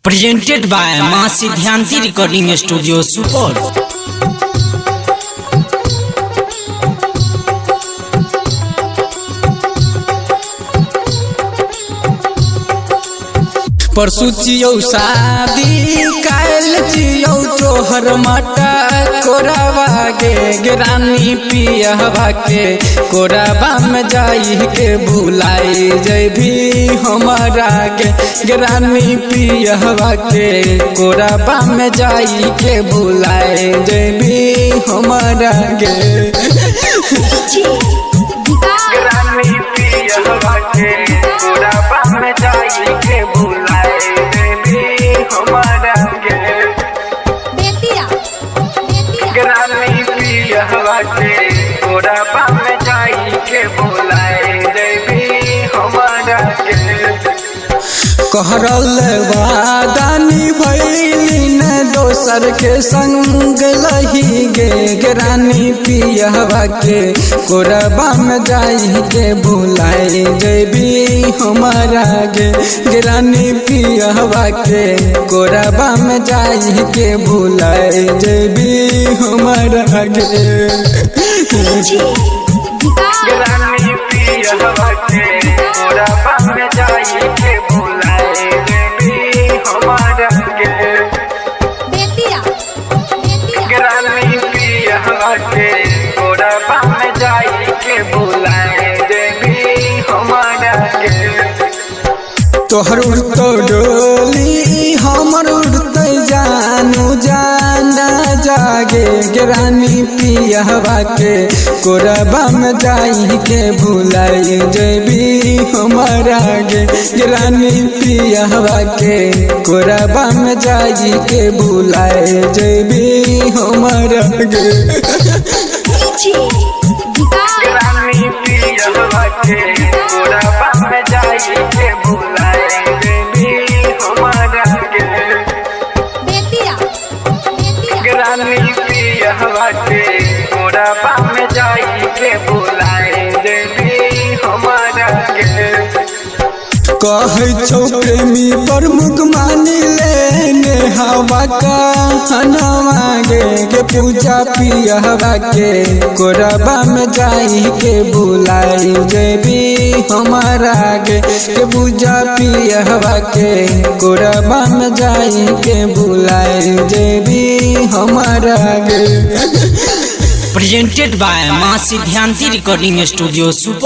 Presented by Ma Siddhanti Recording Studio Support. परसु चियौ शादी काल चियौ तोहर मटा कोरावा गे रानी पियहवा के कोराबा में जाई के भुलाई जैभी हमारा गे रानी पियहवा के कोराबा में जाई के भुलाई जैभी हमारा गे रानी पियहवा के कोराबा में जाई के भुलाई रानी पियहवा के कोराबा में जाई के भुलाए देवी हमारा के कहरल वादानी भइली न दोसर के संग लही गे रानी पियहवा के कोराबा में जाई के भुलाए देवी हमारा गे रानी पियहवा के कोराबा में जाई के भुलाए देवी हमारा गे रानी पियहवा के कोराबा में जाई के भुलाए देवी हमारा गे रानी पियहवा के कोराबा में जाई के भुलाए देवी हमारा गे तोहर उड़तो डोली हमर उड़ते जानू जाना जागे रानी पियहवा के कोराबा में जाई के भुलाई जेबी हमारा गे रानी पियहवा के कोराबा में जाई के भुलाई जेबी हमारा गे रानी पियहवा के कोराबा में जाई के भुलाई जेबी हमारा गे रानी पियहवा के कोराबा में जाई के भुलाए देवी हमारा गे कहै छौ प्रेमी प्रमुख मानी लेने हवा का हनवा गे पूजा पियहवा के कोराबा में जाई के भुलाई देवी हमारा गे पूजा पियहवा के कोराबा में जाई के भुलाई देवी हमारा गे Presented by Ma Siddhanti Recording Studio Support.